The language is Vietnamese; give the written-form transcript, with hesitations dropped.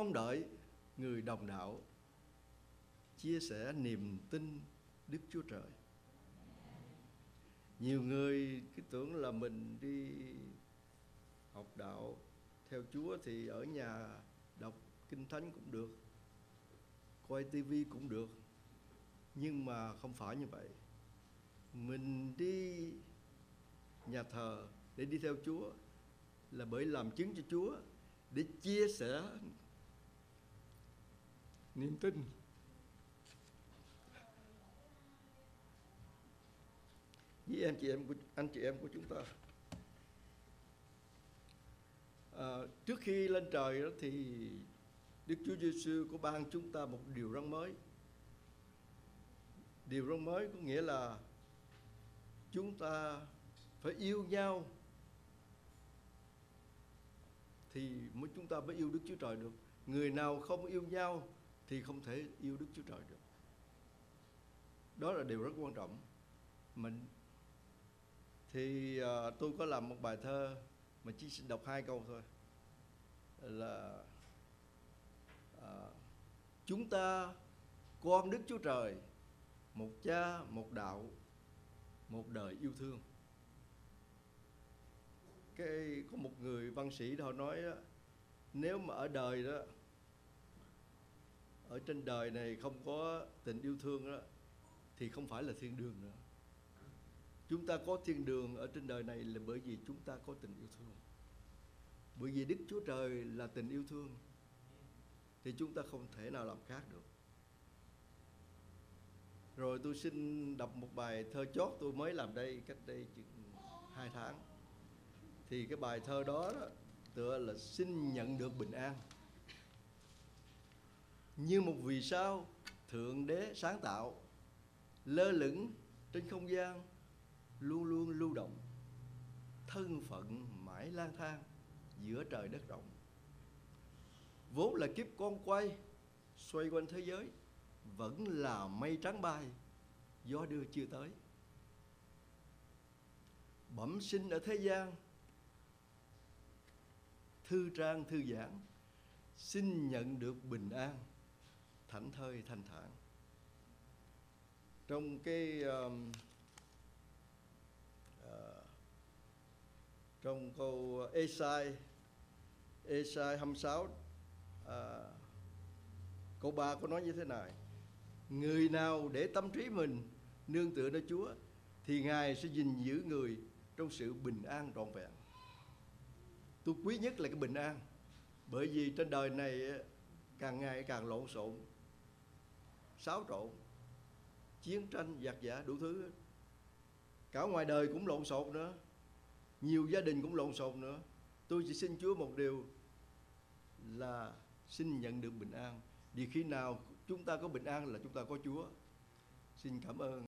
mong đợi người đồng đạo chia sẻ niềm tin Đức Chúa Trời. Nhiều người cứ tưởng là mình đi học đạo theo Chúa thì ở nhà đọc Kinh Thánh cũng được, coi tivi cũng được. Nhưng mà không phải như vậy. Mình đi nhà thờ để đi theo Chúa là bởi làm chứng cho Chúa, để chia sẻ niềm tin với anh chị em của chúng ta. Trước khi lên trời đó thì Đức Chúa Giêsu có ban chúng ta một điều răn mới. Điều răn mới có nghĩa là chúng ta phải yêu nhau thì chúng ta mới yêu Đức Chúa Trời được. Người nào không yêu nhau thì không thể yêu Đức Chúa Trời được. Đó là điều rất quan trọng. Tôi có làm một bài thơ mà chỉ xin đọc 2 câu thôi. Là chúng ta con Đức Chúa Trời, một cha, một đạo, một đời yêu thương. Có một người văn sĩ đó nói đó, nếu mà ở đời đó, ở trên đời này không có tình yêu thương đó, thì không phải là thiên đường nữa. Chúng ta có thiên đường ở trên đời này là bởi vì chúng ta có tình yêu thương. Bởi vì Đức Chúa Trời là tình yêu thương thì chúng ta không thể nào làm khác được. Rồi tôi xin đọc một bài thơ chót tôi mới làm đây cách đây chừng 2 tháng. Thì cái bài thơ đó tựa là xin nhận được bình an. Như một vì sao Thượng Đế sáng tạo, lơ lửng trên không gian, luôn luôn lưu động, thân phận mãi lang thang giữa trời đất rộng. Vốn là kiếp con quay xoay quanh thế giới, vẫn là mây trắng bay, gió đưa chưa tới. Bẩm sinh ở thế gian, thư trang thư giãn, xin nhận được bình an, thảnh thơi thanh thản. Trong trong câu Ê-sai 26 câu 3 có nói như thế này: người nào để tâm trí mình nương tựa nơi Chúa thì Ngài sẽ gìn giữ người trong sự bình an trọn vẹn. Tôi quý nhất là cái bình an, bởi vì trên đời này càng ngày càng lộn xộn, xáo trộn, chiến tranh, giặc giã, đủ thứ. Cả ngoài đời cũng lộn xộn nữa, nhiều gia đình cũng lộn xộn nữa. Tôi chỉ xin Chúa một điều là xin nhận được bình an. Vì khi nào chúng ta có bình an là chúng ta có Chúa. Xin cảm ơn.